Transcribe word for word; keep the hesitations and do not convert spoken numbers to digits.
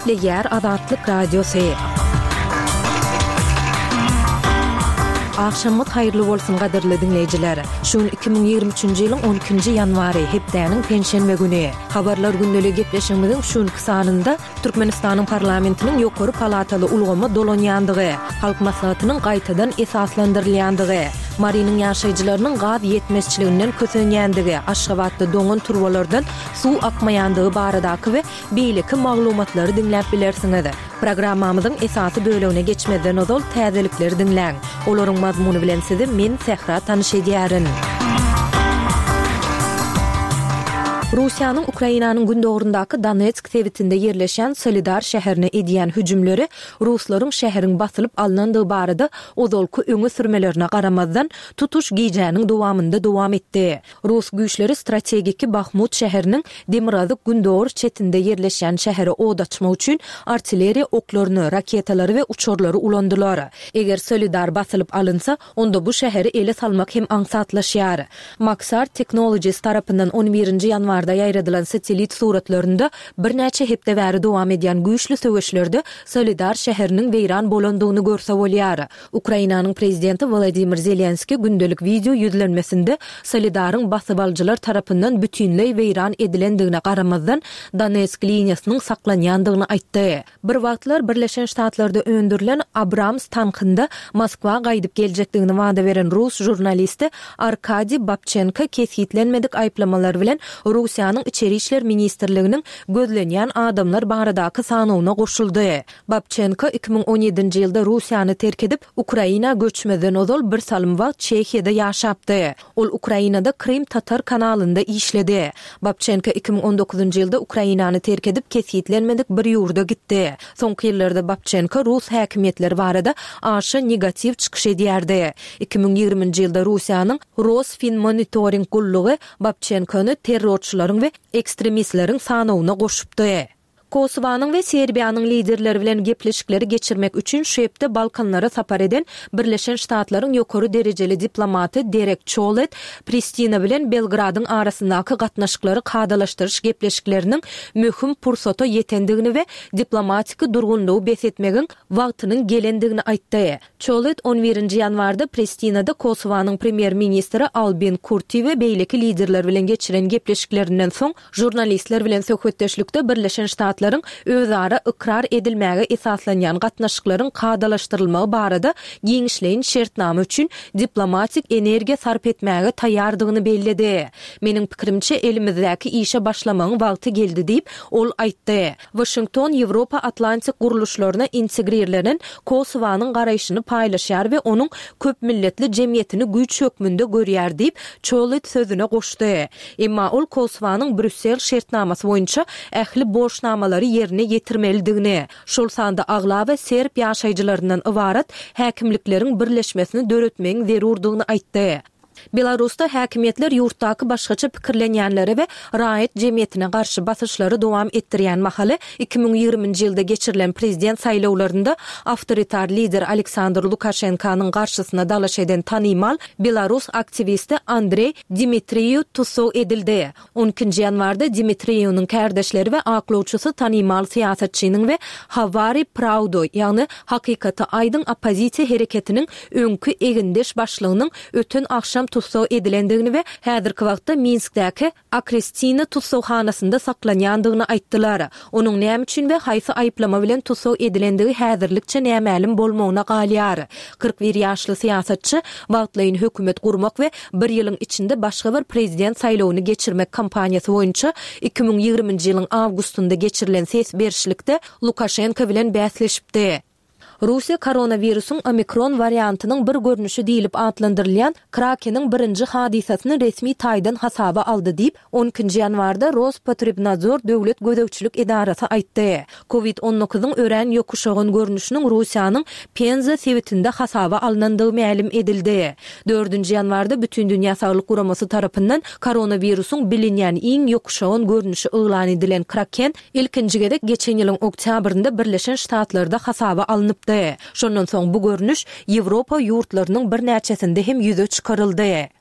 Ýer Azatlyk Radiosu. Akşamyz haýyrly bolsun gaderli dinleýijiler. Şuň iki ming ýygrimi üçinji ýylyň on ikinji ýanwary hepdeniň penşenbe güni. Habarlar gündeli gepleşigimiziň şuňky sanynda Türkmenistanyň parlamentiniň ýokary palataly ulgama dolanýandygy, halk maslahatynyň gaýtadan esaslandyrylýandygy, Marinin ýaşaýjylarynyň gaz ýetmezçiliginden kösenýändigi, Aşgabatda doňun turbalardan suw akmaýandygy baradaky we beýleki maglumatlary dinläp bilersiňiz. Programmamyzyň esasy bölegine geçmeden ozal täzelikleri dinläň. Olaryň mazmuny bilen sizi men Sehra tanyşydýaryn. Russiýanyň Ukrainanyň gündogrundaky Donetsk sewitinde ýerleşen Solidar şäherine edýän hüjümleri ruslaryň şäheriň basylyp alnandygy barada ozalky öňe sürmelerine garamazdan tutuş giýjäniň dowamında dowam etdi. Rus güýçleri strategiki Bahmut şäheriniň Demirazlyk gündogor çetinde ýerleşen şähere od açmak üçin artilleriýa oklaryny, raketalary we uçurlary ulandylar. Eger Solidar basylyp alynsa, onda bu şäheri ele salmak hem aňsatlaşýar. Maxar Technologies tarapyndan on birinji ýanwar da ýaýradylan satelit suratlarynda bir näçe hepde bäri dowam edýän güýçli söwüşlerde Solidar şäheriniň weýran bolandygyny görse bolýar. Ukrainanyň prezidenti Volodymyr Zelenski gündelik video ýüzlenmesinde Solidaryň basyp aljylar tarapyndan bütünlei weýran edilendigine garamazdan Donetsk liniýasynyň saklanýandygyny aýtdy. Bir wagtlar Birleşen Ştatlarda öndürilen Abrams tankynda Moskwa gaýdyp geljekdigini wada beren Rus jurnalisti Arkady Babchenko kesitlenmedik aýplamalar bilen Russiýanyň içeri işler ministrliginiň gözlenýän adamlar baradaky sanawyna goşuldy. Babchenko iki ming on ýedinji ýylda Russiýany terk edip Ukraina göçmeden ozal bir salym wagt Çekiýada ýaşapdy. Ol Ukrainada Krim Tatar kanalynda işledi. Babchenko iki ming on dokuzunji ýylda Ukrainany terk edip kesitlenmedik bir ýurda gitdi. Soňky ýyllarda Babchenko Rus häkimetleri barada aşy negativ çykyş edýärdi. iki ming ýygrimiňji ýylda Russiýanyň Rosfinmonitoring gullugy Babchenkony terrorçylaryň we ekstremistleriň sanawyna goşupdy. Kosovanyň we Serbiýanyň liderleri bilen gepleşikleri geçirmek üçin şeýpde Balkanlara sapar eden Birleşen Ştatlaryň ýokary derejeli diplomaty Derek Chollet Pristina bilen Belgradyň arasyndaky gatnaşyklary kadalaşdyryş gepleşikleriniň möhüm pursata ýetendigini we diplomatik durgunlygy besetmegiň wagtynyň gelendigini aýtdy. Chollet on birinji ýanwarda Pristinada Kosovanyň premier ministri Albin Kurti we beýleki liderler bilen geçiren gepleşiklerinden soň jurnalistler bilen söhbetdeşlikde Birleşen Ştatlaryň özara ikrar edilmäge esaslanýan gatnaşyklaryň kadalaşdyrylmagy barada giňişleýin şertname üçin diplomatik energiýa sarp etmäge taýýardygyny bellädi. Meniň pikirimçe elimizdäki işe başlamagyň wagty geldi diýip ol aýtdy. Washington Ýewropa Atlantik guruluşlaryna integrirlenen Kosovanyň garaýşyny paýlaşýar we onuň köp milletli jemgyýetini güýç hökmünde görýär diýip Chollet sözüne goşdy. Emma ol Kosovanyň Brüssel şertnamasy boýunça ähli borçnama yerine getirmelidigini, şol sanda agla we serb ýaşaýjylaryndan ibarat häkimlikleriň birleşmesini döretmegiň zerurdygyny aýtdy. Belarusda häkimetler ýurtdaky başgaça pikirlenýänleri we raýat jemgyýetine garşy basyşlary dowam etdirýän mahaly iki ming ýygrimiňji ýylda geçirilen prezident saýlawlarynda awtoritar lider Aleksandr Lukashenkanyň garşysyna dalaş eden tanymal Belarus aktivisti Andrey Dmitriyew tutsak edildi. on ikinji ýanwarda Dmitriyewyň kardeşleri we aklawçysy tanymal siýasatçynyň we Havari Pravdo, ýagny hakykaty aýdyn opozisiýa hereketiniň öňkü egindeş başlygynyň ötün akşam tutsak edilendigini we häzirki wagtda Minskdäki Akrestina tutsakhanasynda saklanýandygyny aýtdylar. Onuň näme üçin we haýsy aýplama bilen tutsak edilendigi häzirlikçe nämälim bolmagyna galýar. kırk bir ýaşly siýasatçy wagtlaýyn hökümet gurmak we bir ýylyň içinde başga bir prezident saýlawyny geçirmek kampaniýasy boýunça iki ming ýygrimiňji ýylyň awgustunda geçirilen ses berişlikde Lukashenko bilen bäsleşipdi. Russiya koronavirusyň omikron variantynyň bir görnüşi diýilip adlandyrylýan Kraken'in birinji hadisasyny resmi taýdan hasaba aldy diýip on ikinji ýanwarda Rospotrebnadzor döwlet gödäwçilik edarasy aýtdy. covid on dokuzyň ören ýokuşagan görnüşiniň Russiýanyň Penza sewitinde hasaba alınandygy ma'lum edildi. dördünji ýanwarda bütün dünýä saglyk guramasy tarapyndan koronavirusyň bilinýän iň ýokuşagan görnüşi ýylan edilen Kraken ilkinji gerek geçen ýylyň oktýabrynda Birleşen Ştatlarda hasaba alınıp Şondan soň bu görnüş Ýewropa ýurtlarynyň bir näçesinde hem ýüze çykaryldy.